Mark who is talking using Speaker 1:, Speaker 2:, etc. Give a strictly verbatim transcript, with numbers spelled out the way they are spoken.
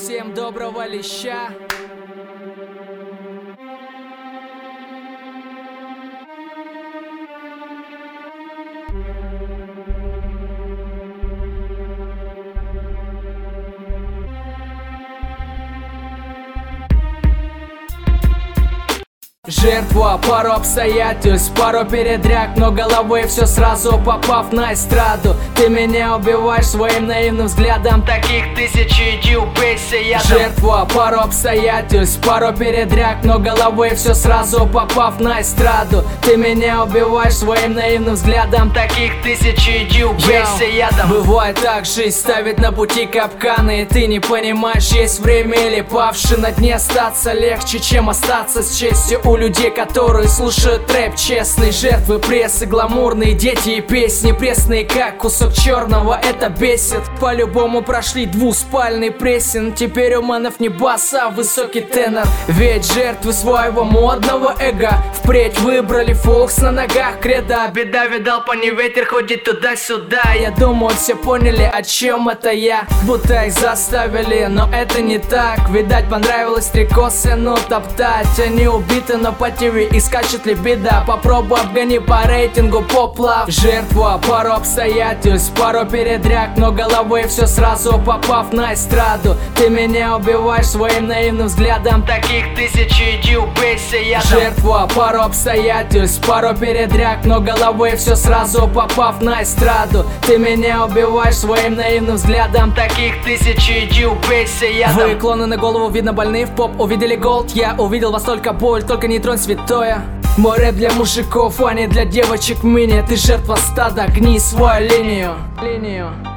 Speaker 1: Всем доброго леща. Жертва пару обстоятельств, пару передряг, но головой все сразу попав на эстраду. Ты меня убиваешь своим наивным взглядом, таких тысячи, иди убейся ядом. Жертва пару обстоятельств, пару передряг, но головой все сразу попав на эстраду. Ты меня убиваешь своим наивным взглядом, таких тысячи, иди убейся ядом. Бывает так, жизнь ставит на пути капканы, и ты не понимаешь, есть время или павший на дне остаться легче, чем остаться с честью у людей, которые слушают рэп честный. Жертвы прессы, гламурные дети и песни пресные, как кусок черного, это бесит. По-любому прошли двуспальный прессинг, теперь у манов не баса, а высокий тенор. Ведь жертвы своего модного эго впредь выбрали фокс на ногах кредо. Беда, видал, по ней ветер ходит туда-сюда. Я думаю, все поняли, о чем это я, будто их заставили, но это не так. Видать, понравилось стрекосы, ну топтать. Они убиты, но по ТВ и скачет ли беда. Попробуй обгони по рейтингу поплав. Жертва пару обстоятельств, пару передряг, но головой все сразу попав на эстраду. Ты меня убиваешь своим наивным взглядом, таких тысячи, иди убейся ядом. Жертва пару обстоятельств, пару передряг, но головой все сразу попав на эстраду. Ты меня убиваешь своим наивным взглядом, таких тысячи, иди убейся ядом. Вы клоны на голову, видно больные в поп. Увидели голд, я увидел вас только боль, только не тронь святое. Мой рэп для мужиков, а не для девочек мини. Ты жертва стада, гни свою линию, линию.